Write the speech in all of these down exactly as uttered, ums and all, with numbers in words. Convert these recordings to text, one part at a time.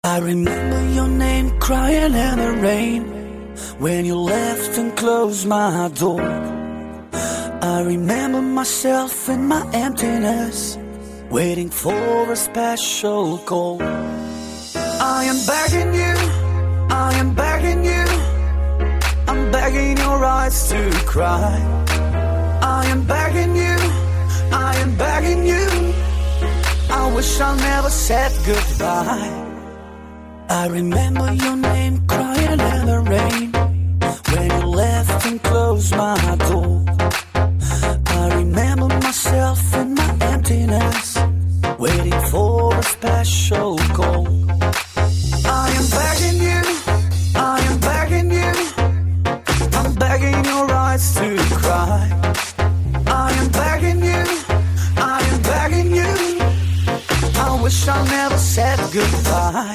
I remember your name crying in the rain when you left and closed my door. I remember myself in my emptiness, waiting for a special call. I am begging you, I am begging you, I'm begging your eyes to cry. I am begging you, I am begging you, I wish I never said goodbye. I remember your name crying in the rain when you left and closed my door. I remember myself in my emptiness, waiting for a special call. I am begging you, I am begging you, I'm begging your eyes to cry. I am begging you, I am begging you, I wish I never said goodbye.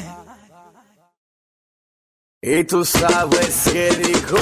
E tu sabes que dijo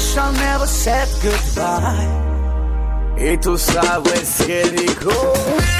goodbye. Y tú sabes que dijo